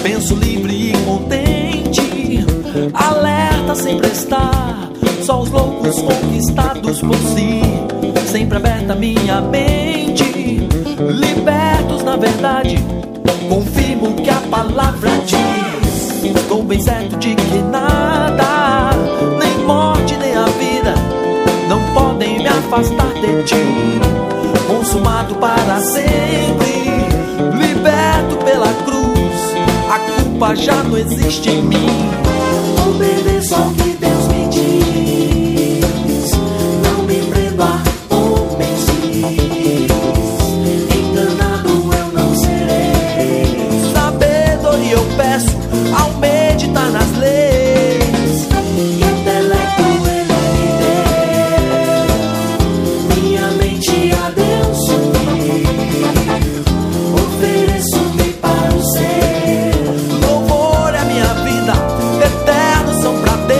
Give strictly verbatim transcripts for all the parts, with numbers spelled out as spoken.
Penso livre e contente, alerta sempre está. Só os loucos conquistados por si. Sempre aberta minha mente, libertos na verdade. Confirmo o que a palavra diz. Estou bem certo de que nada, nem morte nem a vida, não podem me afastar de ti. Consumado para sempre, liberto pela cruz, a culpa já não existe em mim. Obedeço ao que Deus me diz, não me prendo a homens diz. Enganado eu não serei. Sabedoria eu peço ao meditar nas leis. Intelecto ele me deu, minha mente a Deus subir. Ofereço-me para o céu. Louvor é a minha vida, eternos são pra Deus.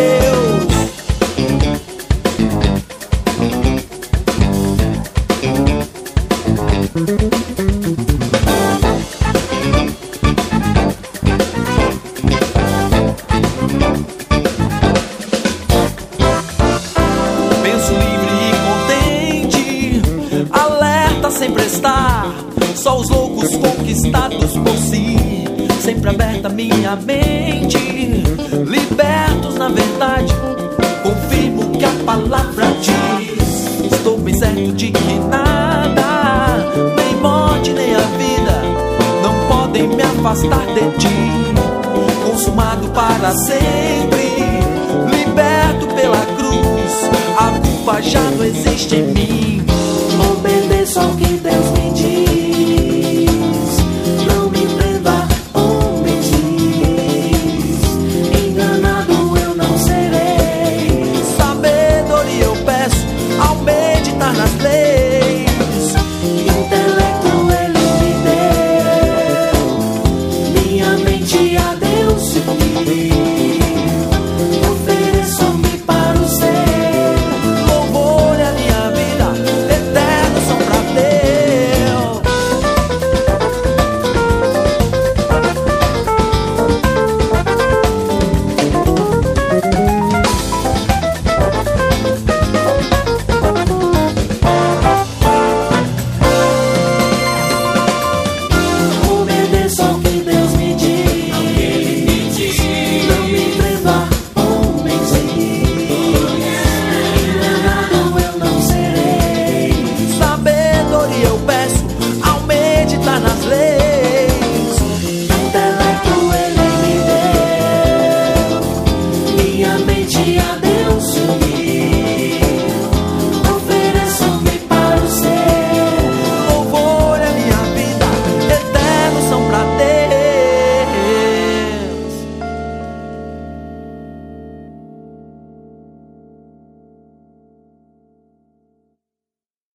Penso livre e contente, alerta sempre está. Só os loucos conquistados por si. Sempre aberta minha mente, libertos na verdade. Confirmo o que a palavra diz. Estou bem certo de que nada, nem morte nem a vida, não podem me afastar de ti. Consumado para sempre, liberto pela cruz, a culpa já não existe em mim. Obedeço ao que